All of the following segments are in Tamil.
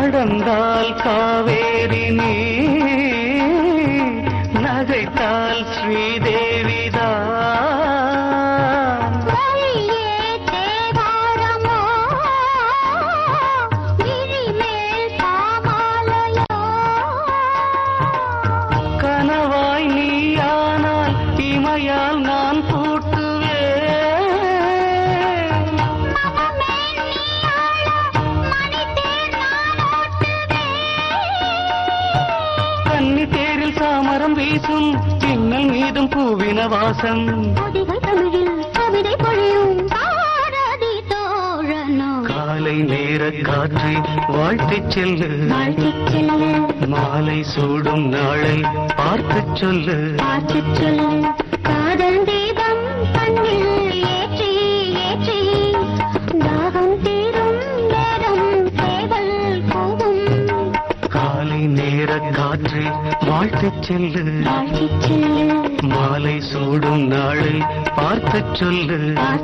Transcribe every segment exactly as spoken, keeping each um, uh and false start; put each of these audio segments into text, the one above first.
நடந்தால் காவேரி நீ நகைத்தால் ஸ்ரீதேவிதான் கனவாய் நீயானால் இமையால் நான் சாமரம் வீசும் சின்னல் மீதும் பூவின வாசம் காலை நேர காற்றை வாழ்த்திச் செல்லு மாலை சூடும் நாளை பார்த்துச் சொல்லு காதல் தீபம் கண்ணில் ஏற்றி ஏற்றி தாகம் தீரும் நேரம் சேவல் கூவும் காலை நேர காற்றை வாழ்த்துச் செல்லு மாலை சூடும் நாளை பார்த்துச் சொல்லு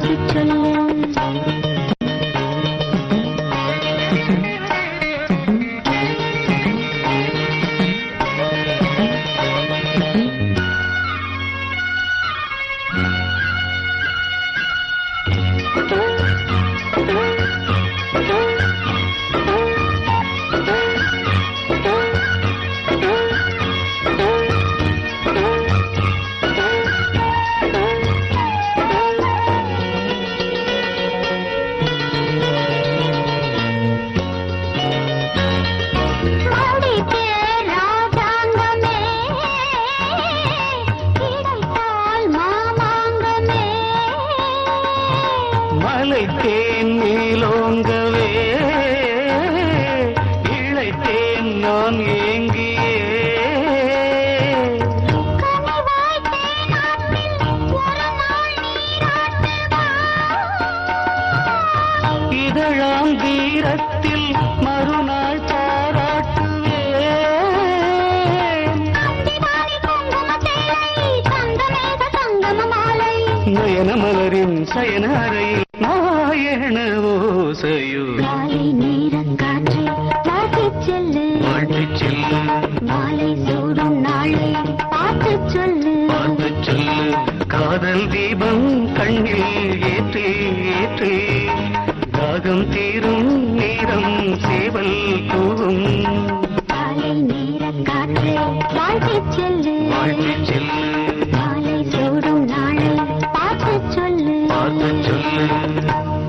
இழைத்தேன் நீலோங்கவே இழைத்தேன் நான் ஏங்கியே இதழாம் தீரத்தில் மறுநாள் நயன மலரின் சயன அறையில் நாயன ஓசையோ காலை நேரம் காற்றை வாழ்த்திச் செல்லு வாழ்த்திச் செல்லு மாலை சூடும் நாளை பார்த்துச் சொல்லு பார்த்துச் சொல்லு காதல் தீபம் கண்ணில் ஏற்றி ஏற்றி தாகம் தீரும் நேரம் சேவல் கூவும் காலை நேரம் காற்றை வாழ்த்திச் செல்லு வாழ்த்திச் செல்லு மாலை சூடும் நாளை பார்த்துச் சொல்லு பார்த்துச் சொல்லு